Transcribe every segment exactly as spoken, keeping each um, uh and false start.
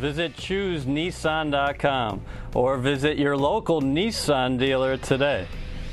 visit choose nissan dot com or visit your local Nissan dealer today.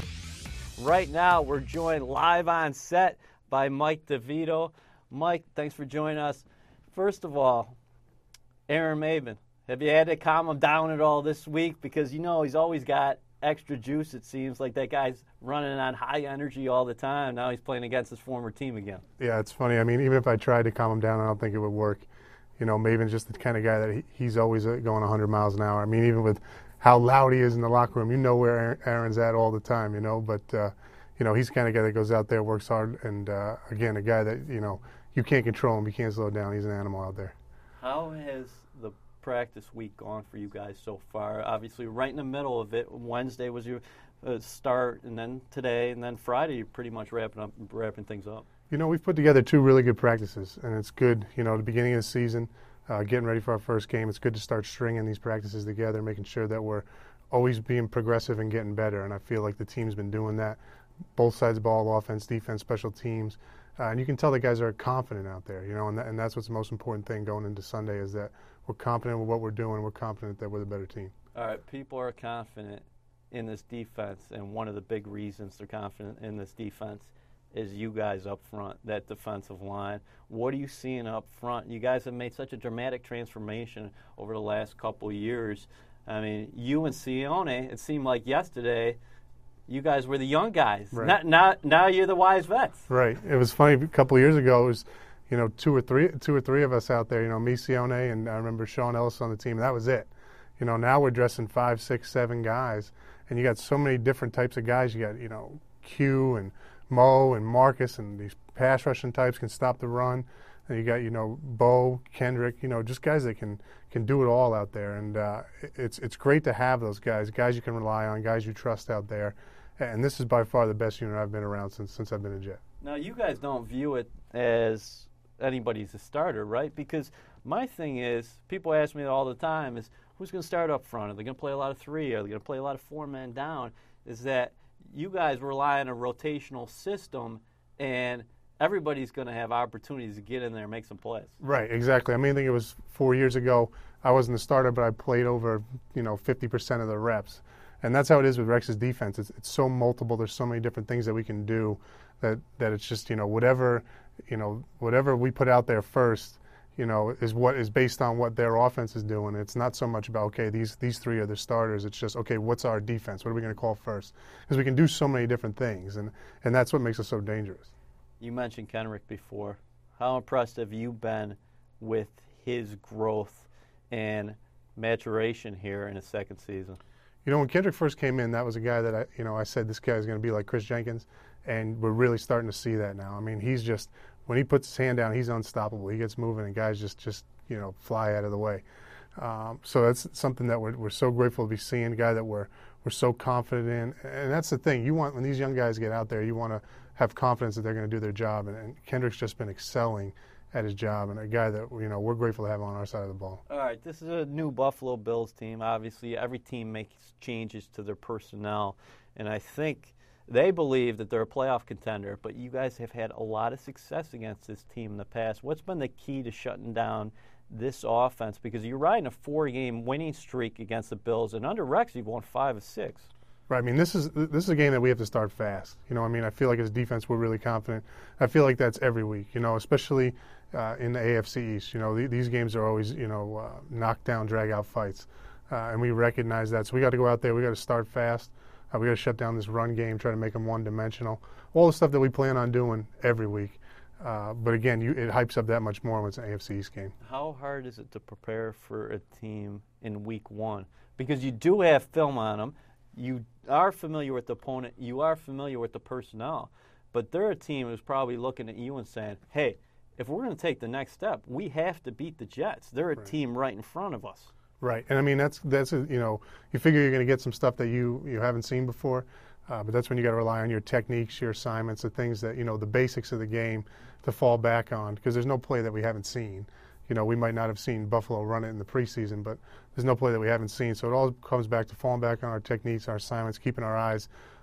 Right now, we're joined live on set by Mike DeVito. Mike, thanks for joining us. First of all, Aaron Maybin, have you had to calm him down at all this week? Because, you know, he's always got extra juice, it seems like that guy's running on high energy all the time. Now he's playing against his former team again. Yeah, it's funny. I mean, even if I tried to calm him down, I don't think it would work. You know, Maven's just the kind of guy that he, he's always going one hundred miles an hour. I mean, even with how loud he is in the locker room, you know where Aaron's at all the time, you know. But, uh, you know, he's the kind of guy that goes out there, works hard, and, uh, again, a guy that, you know, you can't control him. You can't slow down. He's an animal out there. How has the practice week gone for you guys so far? Obviously, right in the middle of it, Wednesday was your uh, start, and then today, and then Friday, you're pretty much wrapping up, wrapping things up. You know, we've put together two really good practices, and it's good, you know, the beginning of the season, uh, getting ready for our first game. It's good to start stringing these practices together, making sure that we're always being progressive and getting better, and I feel like the team's been doing that, both sides of the ball, offense, defense, special teams, uh, and you can tell the guys are confident out there, you know, and, that, and that's what's the most important thing going into Sunday is that we're confident with what we're doing, we're confident that we're the better team. All right, people are confident in this defense, and one of the big reasons they're confident in this defense is you guys up front, that defensive line. What are you seeing up front? You guys have made such a dramatic transformation over the last couple of years. I mean, you and Sione, it seemed like yesterday, you guys were the young guys. Right. Not, not, now you're the wise vets. Right. It was funny, a couple of years ago, it was, you know, two or three two or three of us out there, you know, me, Sione, and I remember Sean Ellis on the team, and that was it. You know, now we're dressing five, six, seven guys, and you got so many different types of guys. You got, you know, Q and Mo and Marcus, and these pass rushing types can stop the run. And you got, you know, Bo, Kendrick, you know, just guys that can can do it all out there. And uh, it's it's great to have those guys, guys you can rely on, guys you trust out there. And this is by far the best unit I've been around since since I've been a Jet. Now, you guys don't view it as anybody's a starter, right? Because my thing is, people ask me all the time, is who's going to start up front? Are they going to play a lot of three? Are they going to play a lot of four men down? Is that you guys rely on a rotational system, and everybody's going to have opportunities to get in there and make some plays. Right, exactly. I mean, I think it was four years ago, I wasn't the starter, but I played over, you know, fifty percent of the reps. And that's how it is with Rex's defense. It's, it's so multiple. There's so many different things that we can do that, that it's just, you know, whatever, you know, whatever we put out there first, you know, is what is based on what their offense is doing. It's not so much about, okay, these these three are the starters. It's just, okay, what's our defense? What are we going to call first? Because we can do so many different things, and, and that's what makes us so dangerous. You mentioned Kendrick before. How impressed have you been with his growth and maturation here in his second season? You know, when Kendrick first came in, that was a guy that I, you know, I said this guy is going to be like Chris Jenkins, and we're really starting to see that now. I mean, he's just, when he puts his hand down, he's unstoppable. He gets moving, and guys just, just you know, fly out of the way. Um, so that's something that we're, we're so grateful to be seeing, a guy that we're we're so confident in. And that's the thing. You want, when these young guys get out there, you want to have confidence that they're going to do their job. And, and Kendrick's just been excelling at his job, and a guy that, you know, we're grateful to have on our side of the ball. All right, this is a new Buffalo Bills team. Obviously, every team makes changes to their personnel, and I think they believe that they're a playoff contender, but you guys have had a lot of success against this team in the past. What's been the key to shutting down this offense? Because you're riding a four-game winning streak against the Bills, and under Rex, you've won five of six. Right. I mean, this is this is a game that we have to start fast. You know, I mean, I feel like as defense, we're really confident. I feel like that's every week, you know, especially uh, in the A F C East. You know, th- these games are always, you know, uh, knockdown, drag-out fights, uh, and we recognize that. So we got to go out there. We got to start fast. Uh, we got to shut down this run game, try to make them one-dimensional. All the stuff that we plan on doing every week. Uh, but again, you, it hypes up that much more when it's an A F C East game. How hard is it to prepare for a team in week one? Because you do have film on them. You are familiar with the opponent. You are familiar with the personnel. But they're a team who's probably looking at you and saying, hey, if we're going to take the next step, we have to beat the Jets. They're a Right. team right in front of us. Right. And, I mean, that's, that's a, you know, you figure you're going to get some stuff that you, you haven't seen before. Uh, but that's when you got to rely on your techniques, your assignments, the things that, you know, the basics of the game to fall back on, because there's no play that we haven't seen. You know, we might not have seen Buffalo run it in the preseason, but there's no play that we haven't seen. So it all comes back to falling back on our techniques, our assignments, keeping our eyes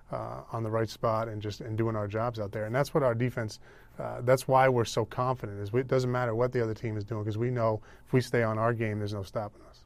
uh, on the right spot and just and doing our jobs out there. And that's what our defense. Uh, that's why we're so confident. Is we, it doesn't matter what the other team is doing because we know if we stay on our game, there's no stopping us.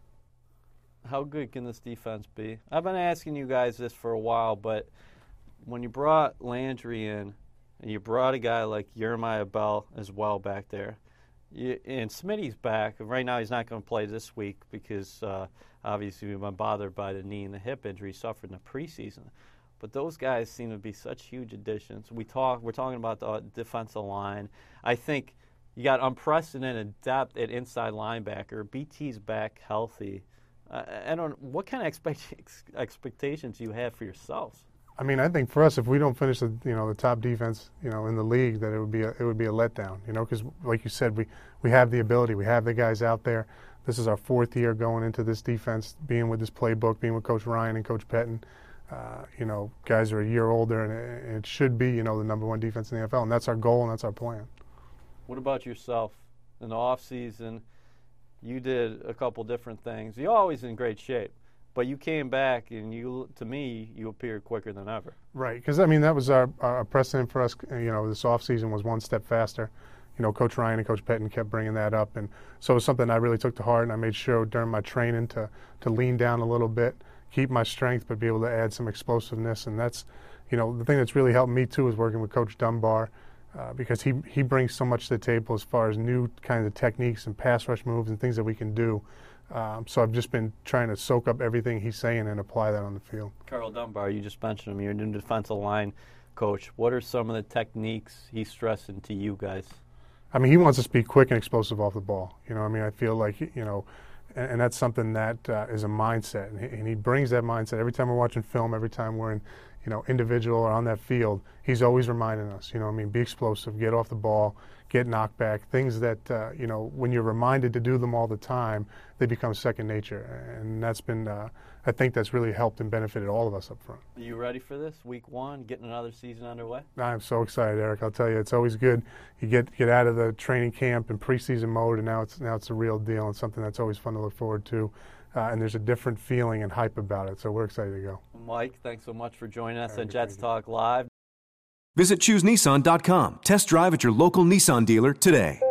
How good can this defense be? I've been asking you guys this for a while, but when you brought Landry in and you brought a guy like Jeremiah Bell as well back there, you, and Smitty's back. Right now he's not going to play this week because uh, obviously we've been bothered by the knee and the hip injury he suffered in the preseason. But those guys seem to be such huge additions. We talk, we're talking about the defensive line. I think you got unprecedented depth at inside linebacker. B T's back healthy. Uh, I don't. What kind of expect, expectations do you have for yourselves? I mean, I think for us, if we don't finish the you know the top defense you know in the league, that it would be a, it would be a letdown. You know, because like you said, we we have the ability, we have the guys out there. This is our fourth year going into this defense, being with this playbook, being with Coach Ryan and Coach Pettin. Uh, you know, guys are a year older, and it, it should be you know the number one defense in the N F L, and that's our goal and that's our plan. What about yourself in the off season? You did a couple different things. You're always in great shape. But you came back, and you, to me, you appeared quicker than ever. Right, because, I mean, that was our, our precedent for us. You know, this offseason was one step faster. You know, Coach Ryan and Coach Pettin kept bringing that up. And so it was something I really took to heart, and I made sure during my training to, to lean down a little bit, keep my strength, but be able to add some explosiveness. And that's, you know, the thing that's really helped me, too, is working with Coach Dunbar uh, because he, he brings so much to the table as far as new kinds of techniques and pass rush moves and things that we can do. Um, so I've just been trying to soak up everything he's saying and apply that on the field. Carl Dunbar, you just mentioned him. You're a new defensive line coach. What are some of the techniques he's stressing to you guys? I mean, he wants us to be quick and explosive off the ball. You know, I mean, I feel like, you know, and, and that's something that uh, is a mindset. And he, and he brings that mindset every time we're watching film, every time we're in, you know, individual or on that field. He's always reminding us, you know, I mean, be explosive, get off the ball, get knocked back, things that, uh, you know, when you're reminded to do them all the time, they become second nature. And that's been, uh, I think that's really helped and benefited all of us up front. Are you ready for this, week one, getting another season underway? I'm so excited, Eric. I'll tell you, it's always good. You get get out of the training camp and preseason mode, and now it's now it's a real deal and something that's always fun to look forward to. Uh, and there's a different feeling and hype about it, so we're excited to go. Mike, thanks so much for joining us Eric, at Jets Talk Live. Visit choose nissan dot com. Test drive at your local Nissan dealer today.